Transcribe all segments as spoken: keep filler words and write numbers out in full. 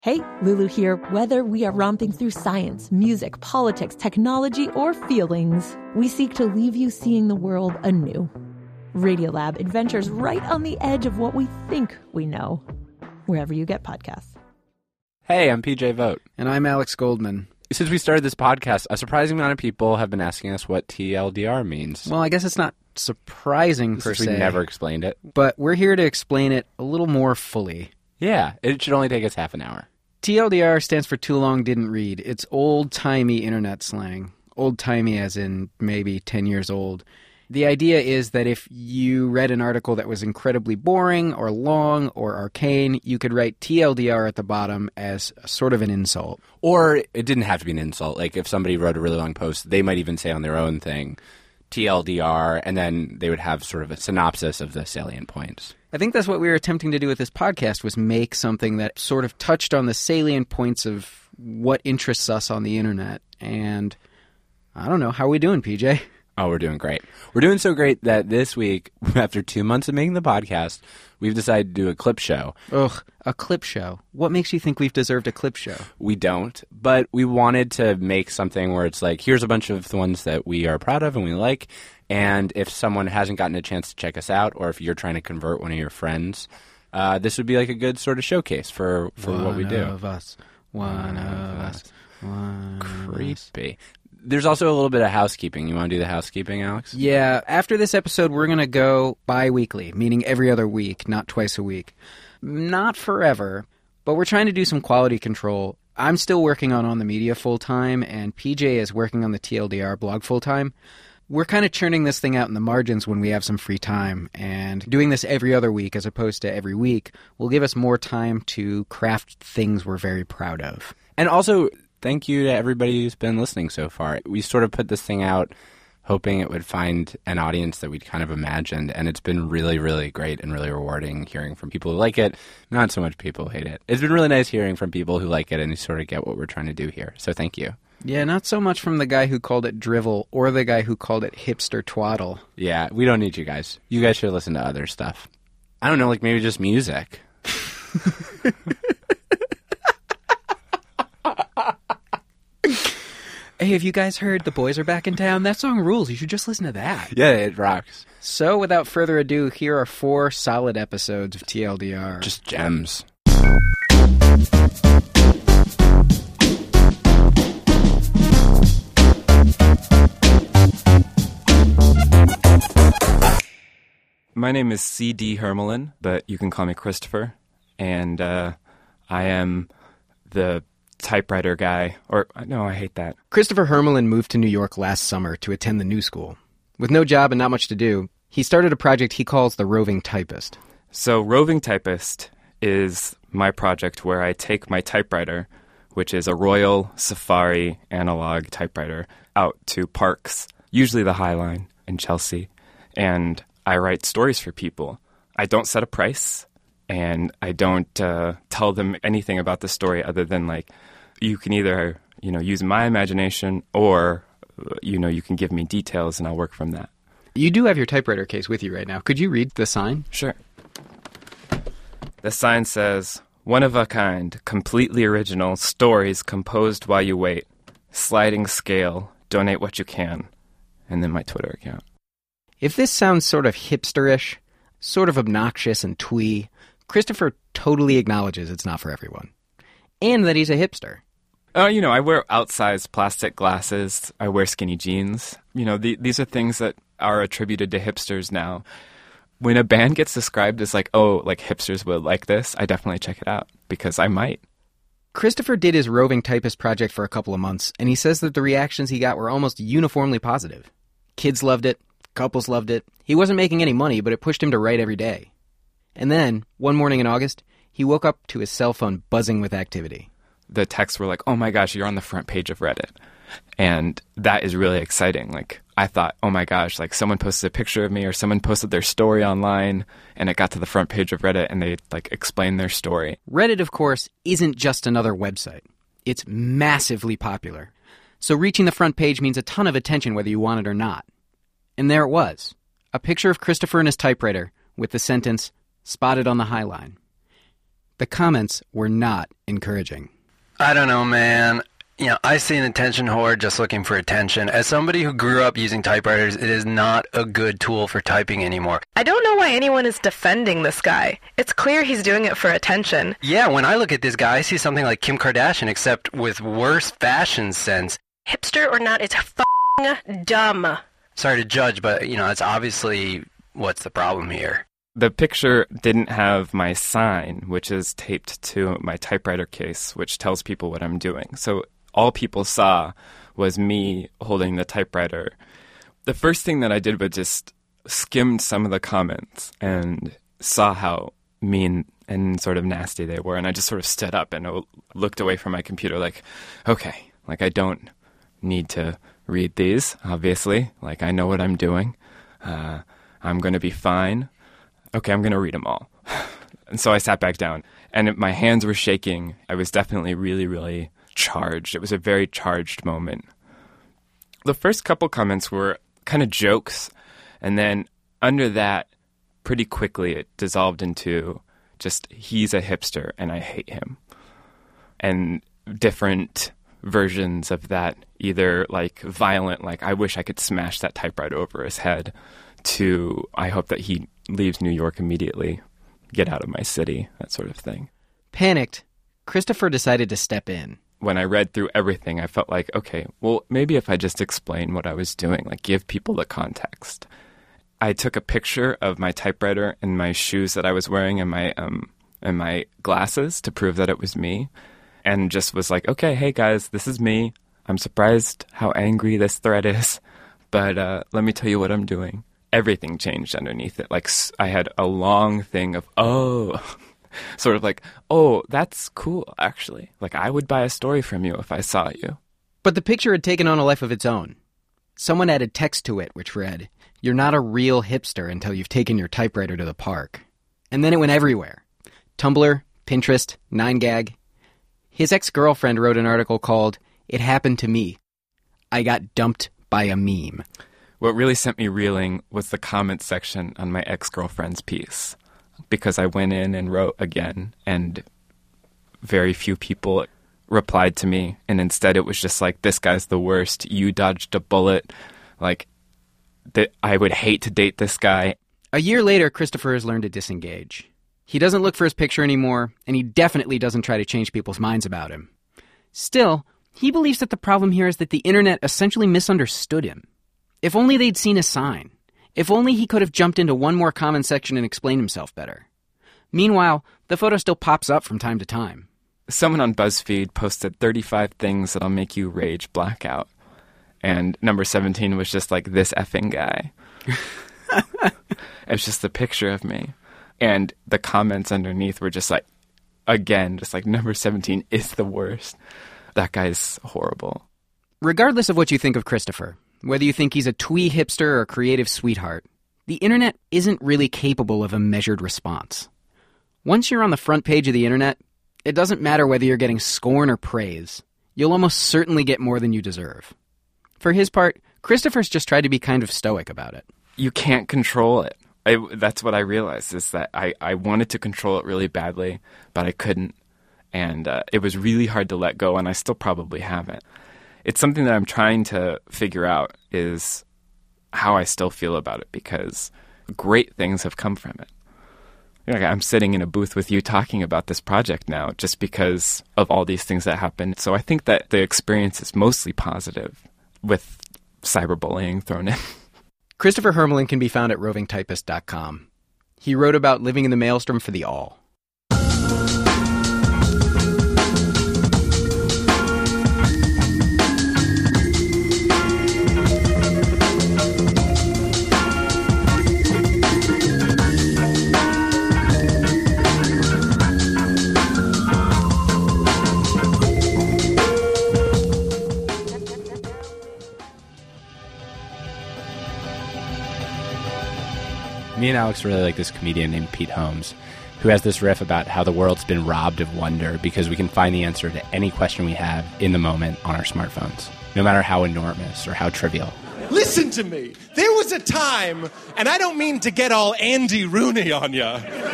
Hey, Lulu here. Whether we are romping through science, music, politics, technology, or feelings, we seek to leave you seeing the world anew. Radiolab adventures right on the edge of what we think we know. Wherever you get podcasts. Hey, I'm P J Vogt. And I'm Alex Goldman. Since we started this podcast, a surprising amount of people have been asking us what T L D R means. Well, I guess it's not surprising per se. We never explained it. But we're here to explain it a little more fully. Yeah, it should only take us half an hour. T L D R stands for Too Long Didn't Read. It's old-timey internet slang. Old-timey as in maybe ten years old. The idea is that if you read an article that was incredibly boring or long or arcane, you could write T L D R at the bottom as sort of an insult. Or it didn't have to be an insult. Like if somebody wrote a really long post, they might even say on their own thing, T L D R, and then they would have sort of a synopsis of the salient points. I think that's what we were attempting to do with this podcast, was make something that sort of touched on the salient points of what interests us on the internet. And I don't know, how are we doing, P J? Oh, we're doing great. We're doing so great that this week, after two months of making the podcast, we've decided to do a clip show. Ugh, a clip show. What makes you think we've deserved a clip show? We don't, but we wanted to make something where it's like, here's a bunch of the ones that we are proud of and we like, and if someone hasn't gotten a chance to check us out, or if you're trying to convert one of your friends, uh, this would be like a good sort of showcase for, for one what we do. One of us. One, one of us. One Creepy. There's also a little bit of housekeeping. You want to do the housekeeping, Alex? Yeah. After this episode, we're going to go bi-weekly, meaning every other week, not twice a week. Not forever, but we're trying to do some quality control. I'm still working on On the Media full-time, and P J is working on the T L D R blog full-time. We're kind of churning this thing out in the margins when we have some free time, and doing this every other week as opposed to every week will give us more time to craft things we're very proud of. And also, thank you to everybody who's been listening so far. We sort of put this thing out hoping it would find an audience that we'd kind of imagined, and it's been really, really great and really rewarding hearing from people who like it, not so much people who hate it. It's been really nice hearing from people who like it and who sort of get what we're trying to do here, so thank you. Yeah, not so much from the guy who called it drivel or the guy who called it hipster twaddle. Yeah, we don't need you guys. You guys should listen to other stuff. I don't know, like maybe just music. Hey, have you guys heard The Boys Are Back in Town? That song rules. You should just listen to that. Yeah, it rocks. So, without further ado, here are four solid episodes of T L D R. Just gems. My name is C D Hermelin, but you can call me Christopher, and uh, I am the typewriter guy, or no, I hate that. Christopher Hermelin moved to New York last summer to attend the New School. With no job and not much to do, he started a project he calls the Roving Typist. So Roving Typist is my project where I take my typewriter, which is a Royal Safari analog typewriter, out to parks, usually the High Line in Chelsea, and I write stories for people. I don't set a price, and I don't uh, tell them anything about the story other than, like, you can either, you know, use my imagination or, you know, you can give me details and I'll work from that. You do have your typewriter case with you right now. Could you read the sign? Sure. The sign says, one of a kind, completely original, stories composed while you wait, sliding scale, donate what you can, and then my Twitter account. If this sounds sort of hipsterish, sort of obnoxious and twee, Christopher totally acknowledges it's not for everyone. And that he's a hipster. Oh, uh, you know, I wear outsized plastic glasses. I wear skinny jeans. You know, the, these are things that are attributed to hipsters now. When a band gets described as like, oh, like hipsters would like this, I definitely check it out because I might. Christopher did his Roving Typist project for a couple of months, and he says that the reactions he got were almost uniformly positive. Kids loved it. Couples loved it. He wasn't making any money, but it pushed him to write every day. And then, one morning in August, he woke up to his cell phone buzzing with activity. The texts were like, oh my gosh, you're on the front page of Reddit. And that is really exciting. Like, I thought, oh my gosh, like someone posted a picture of me or someone posted their story online and it got to the front page of Reddit and they, like, explained their story. Reddit, of course, isn't just another website. It's massively popular. So reaching the front page means a ton of attention whether you want it or not. And there it was, a picture of Christopher and his typewriter with the sentence, spotted on the High Line. The comments were not encouraging. I don't know, man. You know, I see an attention whore just looking for attention. As somebody who grew up using typewriters, it is not a good tool for typing anymore. I don't know why anyone is defending this guy. It's clear he's doing it for attention. Yeah, when I look at this guy, I see something like Kim Kardashian, except with worse fashion sense. Hipster or not, it's f***ing dumb. Sorry to judge, but, you know, that's obviously what's the problem here. The picture didn't have my sign, which is taped to my typewriter case, which tells people what I'm doing. So all people saw was me holding the typewriter. The first thing that I did was just skimmed some of the comments and saw how mean and sort of nasty they were. And I just sort of stood up and looked away from my computer like, okay, like I don't need to read these, obviously. Like I know what I'm doing. Uh, I'm going to be fine. Okay, I'm going to read them all. And so I sat back down and it, my hands were shaking. I was definitely really, really charged. It was a very charged moment. The first couple comments were kind of jokes, and then under that, pretty quickly it dissolved into just, he's a hipster and I hate him. And different versions of that, either like violent, like I wish I could smash that typewriter over his head, to I hope that he leaves New York immediately, get out of my city, that sort of thing. Panicked, Christopher decided to step in. When I read through everything, I felt like, okay, well, maybe if I just explain what I was doing, like give people the context. I took a picture of my typewriter and my shoes that I was wearing and my um and my glasses to prove that it was me, and just was like, okay, hey guys, this is me. I'm surprised how angry this thread is, but uh, let me tell you what I'm doing. Everything changed underneath it. Like I had a long thing of, oh... sort of like, oh, that's cool, actually. Like, I would buy a story from you if I saw you. But the picture had taken on a life of its own. Someone added text to it, which read, "You're not a real hipster until you've taken your typewriter to the park." And then it went everywhere. Tumblr, Pinterest, nine gag. His ex-girlfriend wrote an article called, "It Happened to Me. I Got Dumped by a Meme." What really sent me reeling was the comment section on my ex-girlfriend's piece, because I went in and wrote again, and very few people replied to me. And instead it was just like, this guy's the worst. You dodged a bullet. Like, that I would hate to date this guy. A year later, Christopher has learned to disengage. He doesn't look for his picture anymore, and he definitely doesn't try to change people's minds about him. Still, he believes that the problem here is that the internet essentially misunderstood him. If only they'd seen a sign. If only he could have jumped into one more comment section and explained himself better. Meanwhile, the photo still pops up from time to time. Someone on BuzzFeed posted thirty-five things that'll make you rage blackout. And number seventeen was just like, this effing guy. It's just a picture of me. And the comments underneath were just like, again, just like, number seventeen is the worst. That guy's horrible. Regardless of what you think of Christopher, whether you think he's a twee hipster or a creative sweetheart, the internet isn't really capable of a measured response. Once you're on the front page of the internet, it doesn't matter whether you're getting scorn or praise. You'll almost certainly get more than you deserve. For his part, Christopher's just tried to be kind of stoic about it. You can't control it. I, that's what I realized, is that I, I wanted to control it really badly, but I couldn't. And uh, it was really hard to let go, and I still probably haven't. It's something that I'm trying to figure out, is how I still feel about it, because great things have come from it. Like, I'm sitting in a booth with you talking about this project now just because of all these things that happened. So I think that the experience is mostly positive, with cyberbullying thrown in. Christopher Hermelin can be found at roving typist dot com. He wrote about living in the maelstrom for the Awl. Me and Alex really like this comedian named Pete Holmes, who has this riff about how the world's been robbed of wonder because we can find the answer to any question we have in the moment on our smartphones, no matter how enormous or how trivial. Listen to me. There was a time, and I don't mean to get all Andy Rooney on ya,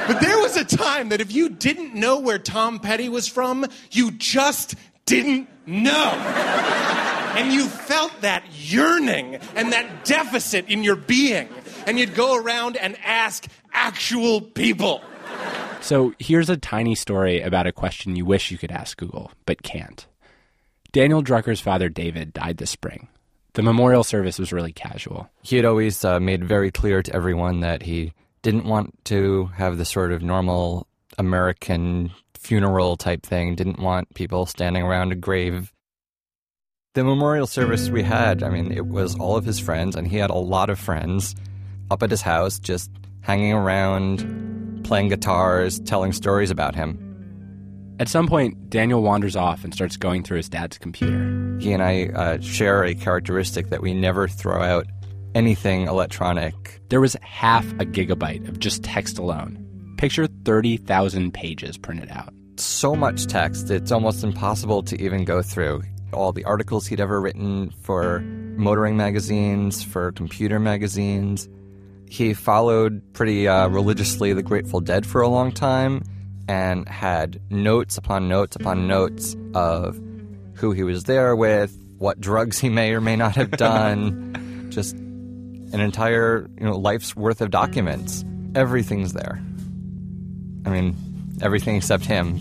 But there was a time that if you didn't know where Tom Petty was from, you just didn't know. And you felt that yearning and that deficit in your being. And you'd go around and ask actual people. So here's a tiny story about a question you wish you could ask Google, but can't. Daniel Drucker's father, David, died this spring. The memorial service was really casual. He had always uh, made very clear to everyone that he didn't want to have the sort of normal American funeral type thing, didn't want people standing around a grave. The memorial service we had, I mean, it was all of his friends, and he had a lot of friends up at his house just hanging around, playing guitars, telling stories about him. At some point, Daniel wanders off and starts going through his dad's computer. He and I uh, share a characteristic that we never throw out anything electronic. There was half a gigabyte of just text alone. Picture thirty thousand pages printed out. So much text, it's almost impossible to even go through. All the articles he'd ever written for motoring magazines, for computer magazines. He followed pretty uh, religiously the Grateful Dead for a long time and had notes upon notes upon notes of who he was there with, what drugs he may or may not have done, just an entire, you know, life's worth of documents. Everything's there. I mean, everything except him.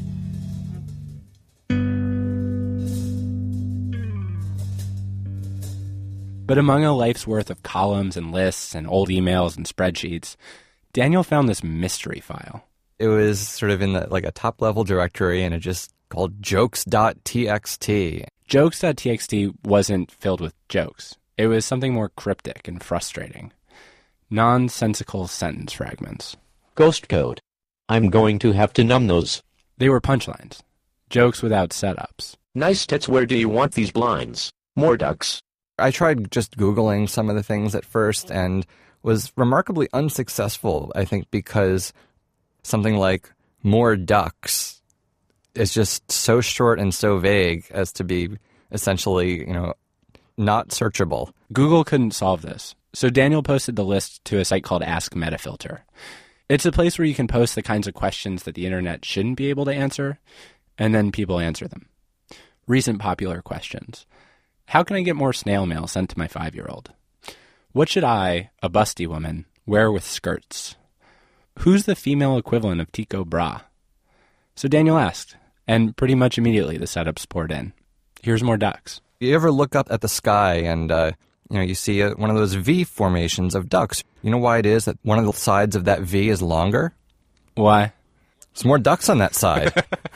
But among a life's worth of columns and lists and old emails and spreadsheets, Daniel found this mystery file. It was sort of in the, like a top-level directory, and it just called jokes dot t x t. jokes dot t x t wasn't filled with jokes. It was something more cryptic and frustrating. Nonsensical sentence fragments. Ghost code. I'm going to have to numb those. They were punchlines. Jokes without setups. Nice tits, where do you want these blinds? More ducks. I tried just Googling some of the things at first and was remarkably unsuccessful, I think, because something like more ducks is just so short and so vague as to be essentially, you know, not searchable. Google couldn't solve this, so Daniel posted the list to a site called Ask Metafilter. It's a place where you can post the kinds of questions that the internet shouldn't be able to answer, and then people answer them. Recent popular questions. How can I get more snail mail sent to my five-year-old? What should I, a busty woman, wear with skirts? Who's the female equivalent of Tycho Brahe? So Daniel asked, and pretty much immediately the setups poured in. Here's more ducks. You ever look up at the sky and, uh, you know, you see a, one of those V formations of ducks. You know why it is that one of the sides of that V is longer? Why? There's more ducks on that side.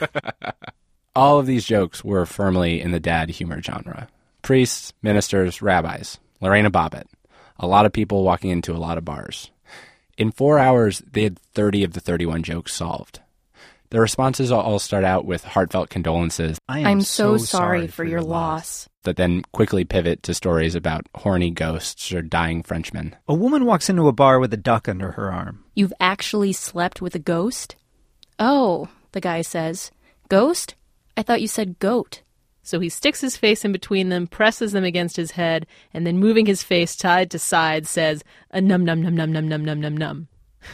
All of these jokes were firmly in the dad humor genre. Priests, ministers, rabbis, Lorena Bobbitt. A lot of people walking into a lot of bars. In four hours, they had thirty of the thirty-one jokes solved. The responses all start out with heartfelt condolences. I am I'm so, so sorry, sorry for, for your loss. That then quickly pivot to stories about horny ghosts or dying Frenchmen. A woman walks into a bar with a duck under her arm. You've actually slept with a ghost? Oh, the guy says. Ghost? I thought you said goat. So he sticks his face in between them, presses them against his head, and then moving his face side to side says, a num num num num num num num num num.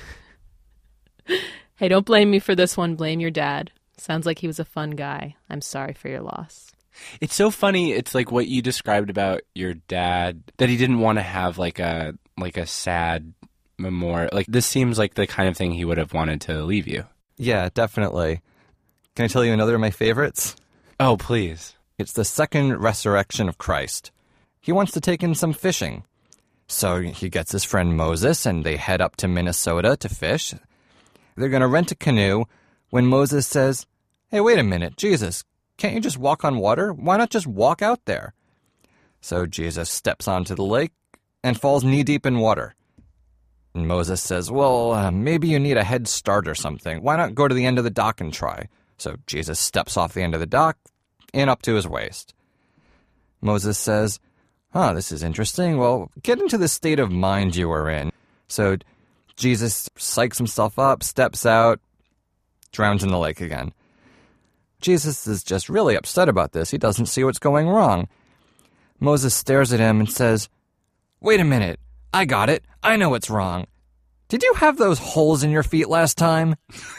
Hey, don't blame me for this one. Blame your dad. Sounds like he was a fun guy. I'm sorry for your loss. It's so funny. It's like what you described about your dad, that he didn't want to have like a like a sad memorial. Like this seems like the kind of thing he would have wanted to leave you. Yeah, definitely. Can I tell you another of my favorites? Oh, please. It's the second resurrection of Christ. He wants to take in some fishing. So he gets his friend Moses, and they head up to Minnesota to fish. They're going to rent a canoe when Moses says, hey, wait a minute, Jesus, can't you just walk on water? Why not just walk out there? So Jesus steps onto the lake and falls knee-deep in water. And Moses says, well, uh, maybe you need a head start or something. Why not go to the end of the dock and try? So Jesus steps off the end of the dock and up to his waist. Moses says, huh, this is interesting. Well, get into the state of mind you were in. So Jesus psychs himself up, steps out, drowns in the lake again. Jesus is just really upset about this. He doesn't see what's going wrong. Moses stares at him and says, wait a minute, I got it. I know what's wrong. Did you have those holes in your feet last time?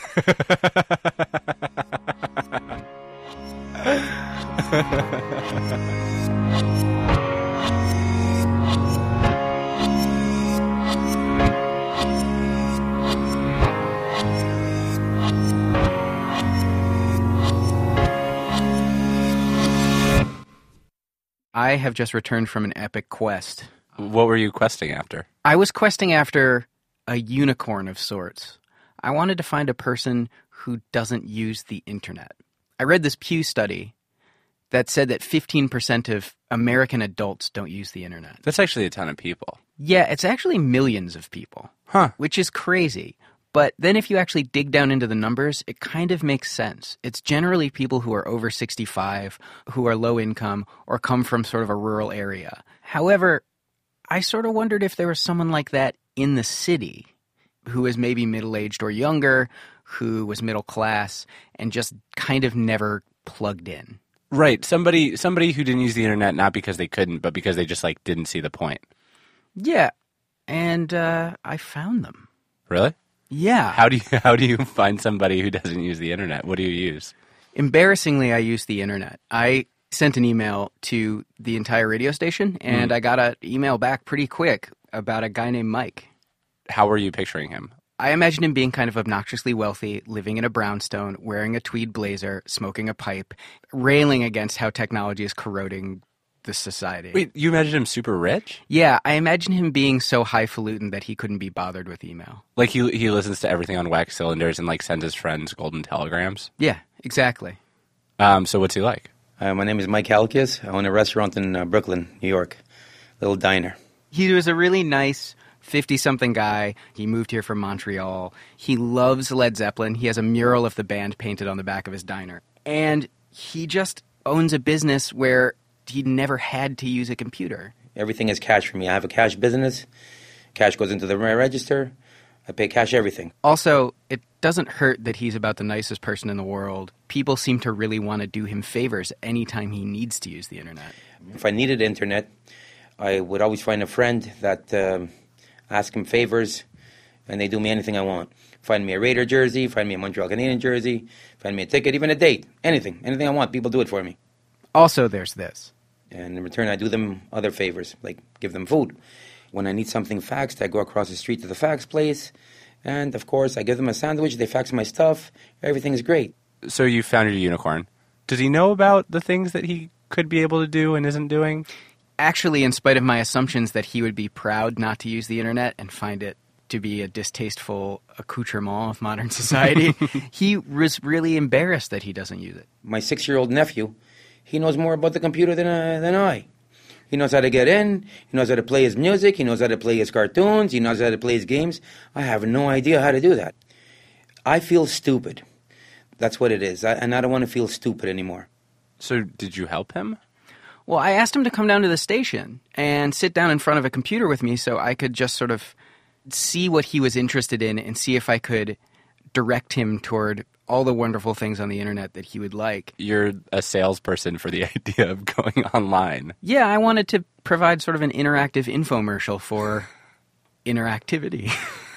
I have just returned from an epic quest. What were you questing after? I was questing after a unicorn of sorts. I wanted to find a person who doesn't use the internet. I read this Pew study that said that fifteen percent of American adults don't use the internet. That's actually a ton of people. Yeah, it's actually millions of people. Huh. Which is crazy. But then if you actually dig down into the numbers, it kind of makes sense. It's generally people who are over sixty-five, who are low income, or come from sort of a rural area. However, I sort of wondered if there was someone like that in the city who was maybe middle-aged or younger, who was middle class, and just kind of never plugged in. Right. Somebody somebody who didn't use the internet not because they couldn't, but because they just like didn't see the point. Yeah. And uh, I found them. Really? Yeah. How do you how do you find somebody who doesn't use the internet? What do you use? Embarrassingly, I use the internet. I sent an email to the entire radio station, and mm. I got an email back pretty quick about a guy named Mike. How were you picturing him? I imagine him being kind of obnoxiously wealthy, living in a brownstone, wearing a tweed blazer, smoking a pipe, railing against how technology is corroding the society. Wait, you imagine him super rich? Yeah, I imagine him being so highfalutin that he couldn't be bothered with email. Like he he listens to everything on wax cylinders and like sends his friends golden telegrams? Yeah, exactly. Um, so what's he like? Uh, my name is Mike Halkias. I own a restaurant in uh, Brooklyn, New York. Little diner. He was a really nice fifty-something guy. He moved here from Montreal. He loves Led Zeppelin. He has a mural of the band painted on the back of his diner. And he just owns a business where he never had to use a computer. Everything is cash for me. I have a cash business. Cash goes into the register. I pay cash everything. Also, it doesn't hurt that he's about the nicest person in the world. People seem to really want to do him favors anytime he needs to use the internet. If I needed internet, I would always find a friend that um, ask him favors, and they do me anything I want. Find me a Raider jersey, find me a Montreal Canadiens jersey, find me a ticket, even a date. Anything. Anything I want, people do it for me. Also, there's this. And in return, I do them other favors, like give them food. When I need something faxed, I go across the street to the fax place. And, of course, I give them a sandwich. They fax my stuff. Everything is great. So you founded a unicorn. Does he know about the things that he could be able to do and isn't doing? Actually, in spite of my assumptions that he would be proud not to use the internet and find it to be a distasteful accoutrement of modern society, he was really embarrassed that he doesn't use it. My six-year-old nephew, he knows more about the computer than, uh, than I. He knows how to get in. He knows how to play his music. He knows how to play his cartoons. He knows how to play his games. I have no idea how to do that. I feel stupid. That's what it is. I, and I don't want to feel stupid anymore. So did you help him? Well, I asked him to come down to the station and sit down in front of a computer with me so I could just sort of see what he was interested in and see if I could direct him toward all the wonderful things on the internet that he would like. You're a salesperson for the idea of going online. Yeah, I wanted to provide sort of an interactive infomercial for interactivity.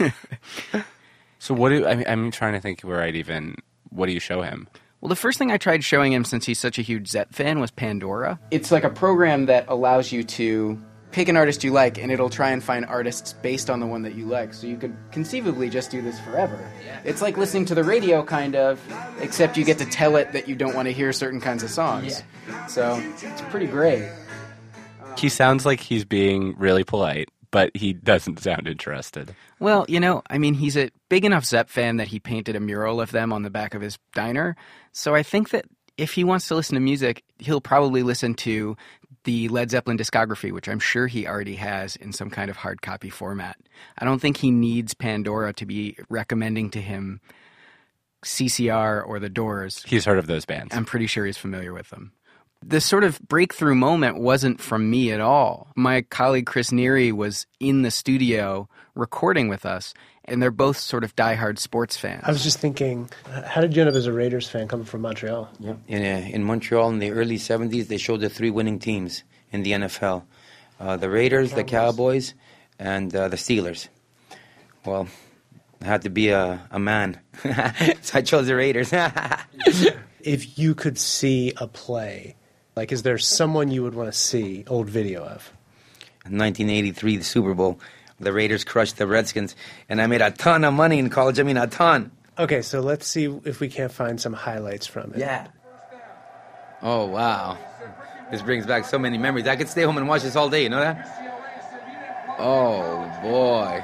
So what do I mean, I'm trying to think where I'd even, what do you show him? Well, the first thing I tried showing him, since he's such a huge Zepp fan, was Pandora. It's like a program that allows you to pick an artist you like, and it'll try and find artists based on the one that you like. So you could conceivably just do this forever. Yeah. It's like listening to the radio, kind of, except you get to tell it that you don't want to hear certain kinds of songs. Yeah. So it's pretty great. He sounds like he's being really polite, but he doesn't sound interested. Well, you know, I mean, he's a big enough Zepp fan that he painted a mural of them on the back of his diner. So I think that if he wants to listen to music, he'll probably listen to the Led Zeppelin discography, which I'm sure he already has in some kind of hard copy format. I don't think he needs Pandora to be recommending to him C C R or The Doors. He's heard of those bands. I'm pretty sure he's familiar with them. The sort of breakthrough moment wasn't from me at all. My colleague Chris Neary was in the studio recording with us, and they're both sort of diehard sports fans. I was just thinking, how did you end up as a Raiders fan coming from Montreal? Yeah. In, uh, in Montreal in the early seventies, they showed the three winning teams in the N F L. Uh, the Raiders, Cowboys. the Cowboys, and uh, the Steelers. Well, I had to be a, a man. So I chose the Raiders. If you could see a play, like, is there someone you would want to see old video of? nineteen eighty-three, the Super Bowl. The Raiders crushed the Redskins, and I made a ton of money in college. I mean, a ton. Okay, so let's see if we can't find some highlights from it. Yeah. Oh, wow. This brings back so many memories. I could stay home and watch this all day, you know that? Oh, boy.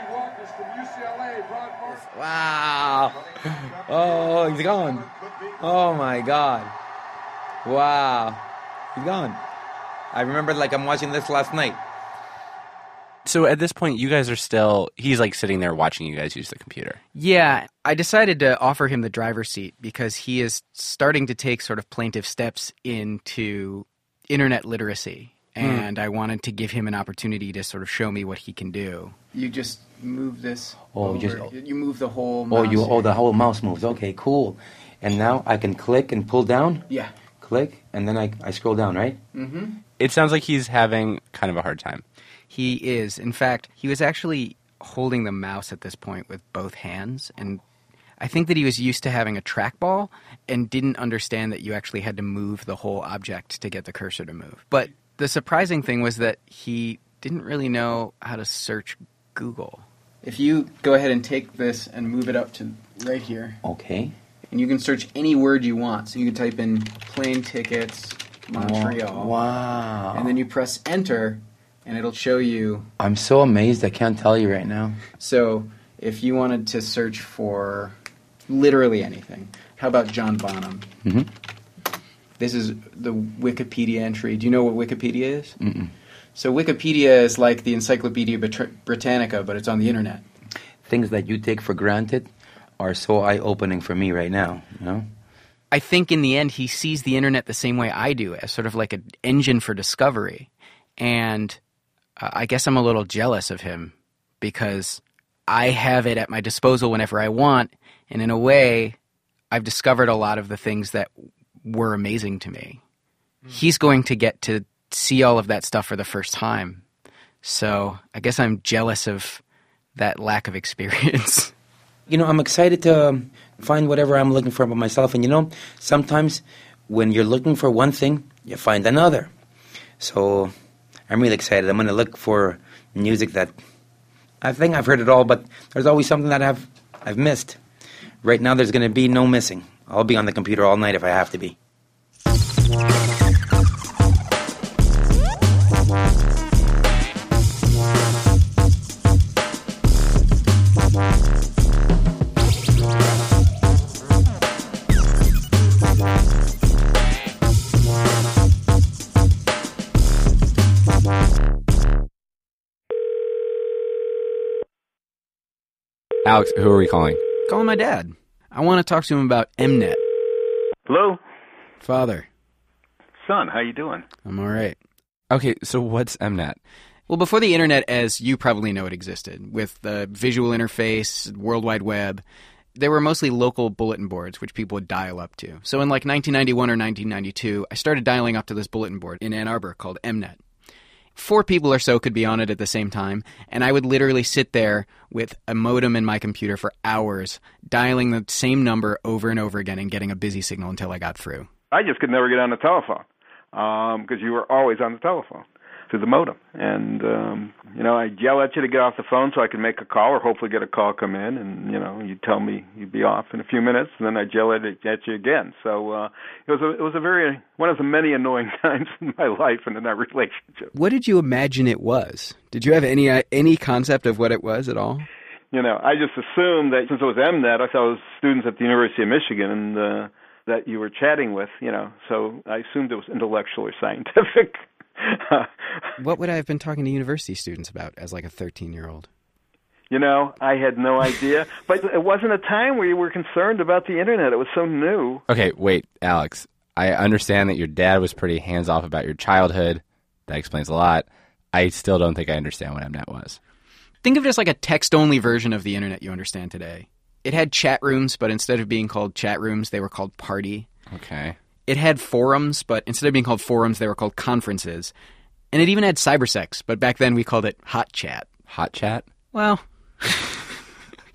Wow. Oh, he's gone. Oh, my God. Wow. He's gone. I remember like I'm watching this last night. So at this point, you guys are still, he's like sitting there watching you guys use the computer. Yeah, I decided to offer him the driver's seat because he is starting to take sort of plaintive steps into internet literacy. And mm. I wanted to give him an opportunity to sort of show me what he can do. You just move this oh, over. Just, you move the whole mouse. Oh, you, here. oh, the whole mouse moves. Okay, cool. And now I can click and pull down? Yeah. Click, and then I, I scroll down, right? Mm-hmm. It sounds like he's having kind of a hard time. He is. In fact, he was actually holding the mouse at this point with both hands, and I think that he was used to having a trackball and didn't understand that you actually had to move the whole object to get the cursor to move. But the surprising thing was that he didn't really know how to search Google. If you go ahead and take this and move it up to right here. Okay. And you can search any word you want. So you can type in plane tickets, Montreal. Wow. And then you press enter, and it'll show you. I'm so amazed. I can't tell you right now. So if you wanted to search for literally anything, how about John Bonham? Mm-hmm. This is the Wikipedia entry. Do you know what Wikipedia is? Mm-mm. So Wikipedia is like the Encyclopedia Britannica, but it's on the internet. Things that you take for granted are so eye-opening for me right now, you know? I think in the end he sees the internet the same way I do, as sort of like an engine for discovery. And uh, I guess I'm a little jealous of him because I have it at my disposal whenever I want, and in a way I've discovered a lot of the things that were amazing to me. Mm. He's going to get to see all of that stuff for the first time. So I guess I'm jealous of that lack of experience. You know, I'm excited to um, find whatever I'm looking for about myself. And, you know, sometimes when you're looking for one thing, you find another. So I'm really excited. I'm going to look for music that I think I've heard it all, but there's always something that I've, I've missed. Right now, there's going to be no missing. I'll be on the computer all night if I have to be. Alex, who are we calling? Calling my dad. I want to talk to him about Mnet. Hello? Father. Son, how you doing? I'm all right. Okay, so what's Mnet? Well, before the internet, as you probably know it existed, with the visual interface, World Wide Web, there were mostly local bulletin boards, which people would dial up to. So in like nineteen ninety-one or nineteen ninety-two, I started dialing up to this bulletin board in Ann Arbor called Mnet. Four people or so could be on it at the same time, and I would literally sit there with a modem in my computer for hours, dialing the same number over and over again and getting a busy signal until I got through. I just could never get on the telephone because um, you were always on the telephone through the modem. And, um, you know, I'd yell at you to get off the phone so I could make a call or hopefully get a call come in, and, you know, you'd tell me you'd be off in a few minutes, and then I'd yell at, at you again. So uh, it was a, it was a very, one of the many annoying times in my life and in that relationship. What did you imagine it was? Did you have any uh, any concept of what it was at all? You know, I just assumed that since it was Mnet, I thought it was students at the University of Michigan and uh, that you were chatting with, you know, so I assumed it was intellectual or scientific. What would I have been talking to university students about as like a thirteen-year-old? You know, I had no idea. But it wasn't a time where you were concerned about the internet. It was so new. Okay, wait, Alex. I understand that your dad was pretty hands-off about your childhood. That explains a lot. I still don't think I understand what Mnet was. Think of it as like a text-only version of the internet you understand today. It had chat rooms, but instead of being called chat rooms, they were called party. Okay. It had forums, but instead of being called forums, they were called conferences. And it even had cybersex, but back then we called it hot chat. Hot chat? Well,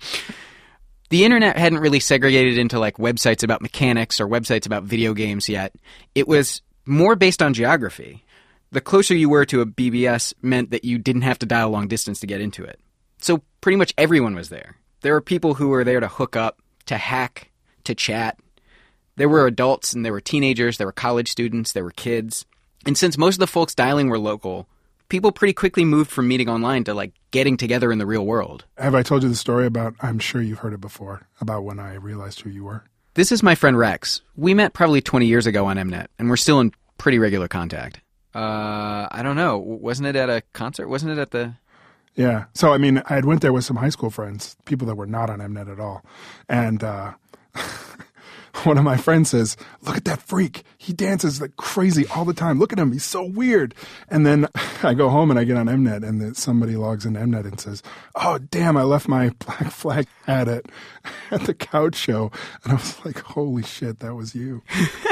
The internet hadn't really segregated into like websites about mechanics or websites about video games yet. It was more based on geography. The closer you were to a B B S meant that you didn't have to dial long distance to get into it. So pretty much everyone was there. There were people who were there to hook up, to hack, to chat. There were adults and there were teenagers, there were college students, there were kids. And since most of the folks dialing were local, people pretty quickly moved from meeting online to like getting together in the real world. Have I told you the story about, I'm sure you've heard it before, about when I realized who you were? This is my friend Rex. We met probably twenty years ago on Mnet, and we're still in pretty regular contact. Uh, I don't know. Wasn't it at a concert? Wasn't it at the... Yeah. So, I mean, I had went there with some high school friends, people that were not on Mnet at all. And uh, one of my friends says, look at that freak. He dances like crazy all the time. Look at him. He's so weird. And then I go home and I get on Mnet, and then somebody logs into Mnet and says, oh, damn, I left my Black Flag hat at, at the couch show. And I was like, holy shit, that was you.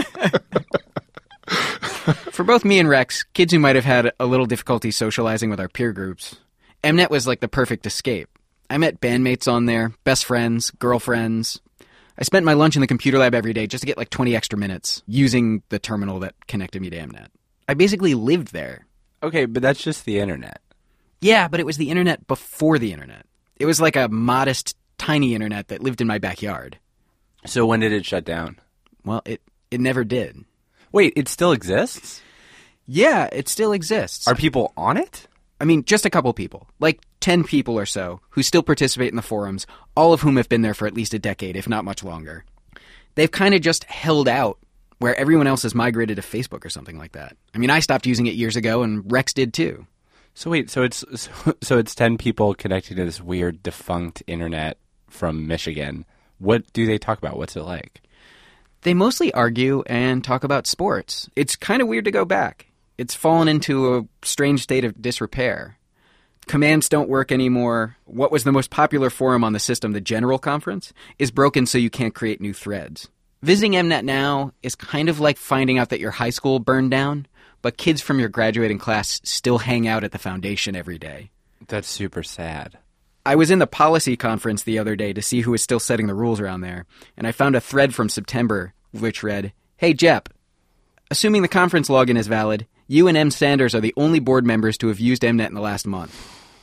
For both me and Rex, kids who might have had a little difficulty socializing with our peer groups, Mnet was like the perfect escape. I met bandmates on there, best friends, girlfriends. I spent my lunch in the computer lab every day just to get like twenty extra minutes using the terminal that connected me to Mnet. I basically lived there. Okay, but that's just the internet. Yeah, but it was the internet before the internet. It was like a modest, tiny internet that lived in my backyard. So when did it shut down? Well, it, it never did. Wait, it still exists? Yeah, it still exists. Are people on it? I mean, just a couple people, like ten people or so, who still participate in the forums, all of whom have been there for at least a decade, if not much longer. They've kind of just held out where everyone else has migrated to Facebook or something like that. I mean, I stopped using it years ago, and Rex did too. So wait, so it's so, so it's ten people connected to this weird defunct internet from Michigan. What do they talk about? What's it like? They mostly argue and talk about sports. It's kind of weird to go back. It's fallen into a strange state of disrepair. Commands don't work anymore. What was the most popular forum on the system, the General Conference, is broken so you can't create new threads. Visiting Mnet now is kind of like finding out that your high school burned down, but kids from your graduating class still hang out at the foundation every day. That's super sad. I was in the policy conference the other day to see who was still setting the rules around there, and I found a thread from September which read, Hey, Jep, assuming the conference login is valid, you and M. Sanders are the only board members to have used Mnet in the last month.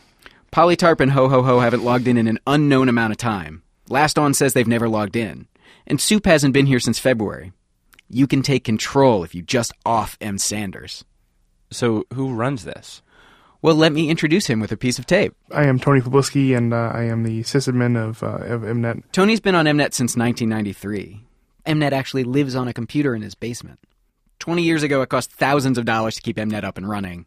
Polytarp and Ho Ho Ho haven't logged in in an unknown amount of time. Last On says they've never logged in. And Soup hasn't been here since February. You can take control if you just off M. Sanders. So who runs this? Well, let me introduce him with a piece of tape. I am Tony Pobliski, and uh, I am the sysadmin of, uh, of Mnet. Tony's been on Mnet since nineteen ninety-three. Mnet actually lives on a computer in his basement. Twenty years ago, it cost thousands of dollars to keep Mnet up and running.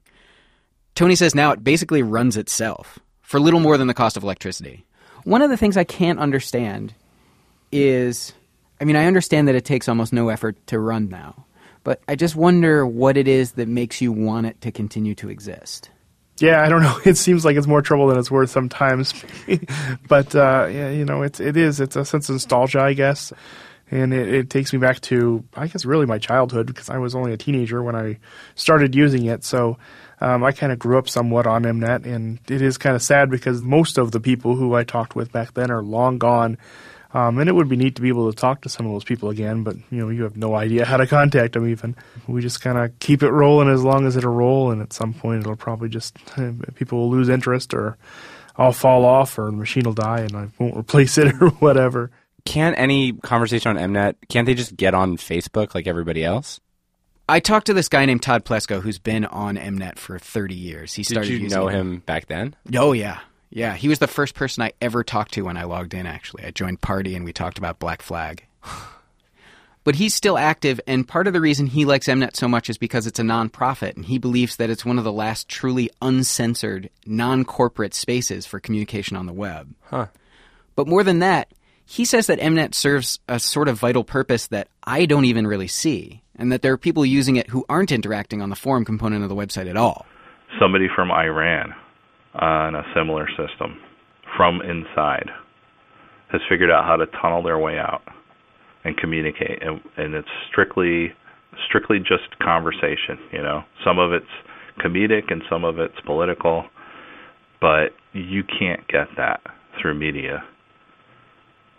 Tony says now it basically runs itself for little more than the cost of electricity. One of the things I can't understand is, I mean, I understand that it takes almost no effort to run now, but I just wonder what it is that makes you want it to continue to exist. Yeah, I don't know. It seems like it's more trouble than it's worth sometimes. But, uh, yeah, you know, it's, it is. It's a sense of nostalgia, I guess. And it, it takes me back to, I guess, really my childhood, because I was only a teenager when I started using it. So um, I kind of grew up somewhat on Mnet, and it is kind of sad because most of the people who I talked with back then are long gone. Um, and it would be neat to be able to talk to some of those people again, but you know, you have no idea how to contact them even. We just kind of keep it rolling as long as it'll roll, and at some point it'll probably just, people will lose interest, or I'll fall off, or the machine will die and I won't replace it or whatever. Can't any conversation on Mnet, can't they just get on Facebook like everybody else? I talked to this guy named Todd Plesko who's been on Mnet for thirty years. He started Did you using know it. him back then? Oh, yeah. Yeah, he was the first person I ever talked to when I logged in, actually. I joined Party and we talked about Black Flag. But he's still active, and part of the reason he likes Mnet so much is because it's a non-profit, and he believes that it's one of the last truly uncensored, non-corporate spaces for communication on the web. Huh. But more than that, he says that Mnet serves a sort of vital purpose that I don't even really see, and that there are people using it who aren't interacting on the forum component of the website at all. Somebody from Iran on a similar system from inside has figured out how to tunnel their way out and communicate, and, and it's strictly strictly just conversation. You know, some of it's comedic and some of it's political, but you can't get that through media.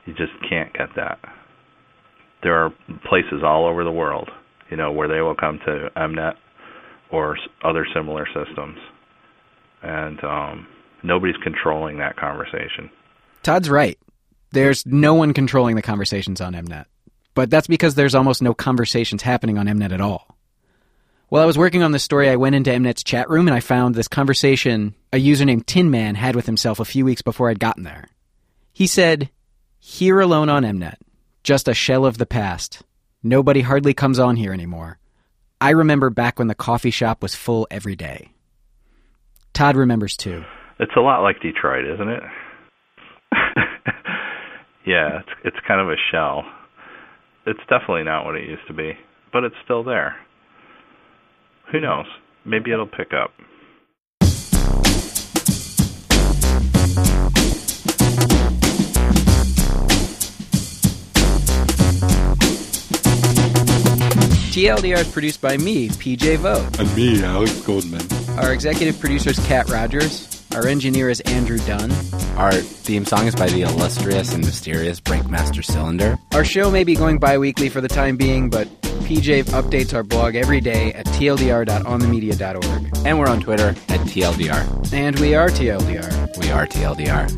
You just can't get that. There are places all over the world, you know, where they will come to Mnet or other similar systems, and um, nobody's controlling that conversation. Todd's right. There's no one controlling the conversations on Mnet. But that's because there's almost no conversations happening on Mnet at all. While I was working on this story, I went into Mnet's chat room and I found this conversation a user named Tin Man had with himself a few weeks before I'd gotten there. He said, "Here alone on Mnet, just a shell of the past. Nobody hardly comes on here anymore. I remember back when the coffee shop was full every day." Todd remembers too. It's a lot like Detroit, isn't it? Yeah, it's it's kind of a shell. It's definitely not what it used to be, but it's still there. Who knows? Maybe it'll pick up. T L D R is produced by me, P J Vogt. And me, Alex Goldman. Our executive producer is Kat Rogers. Our engineer is Andrew Dunn. Our theme song is by the illustrious and mysterious Breakmaster Cylinder. Our show may be going bi-weekly for the time being, but P J updates our blog every day at T L D R dot on the media dot org. And we're on Twitter at T L D R. And we are T L D R. We are T L D R.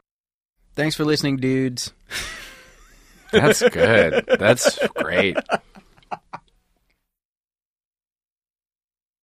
Thanks for listening, dudes. That's good. That's great.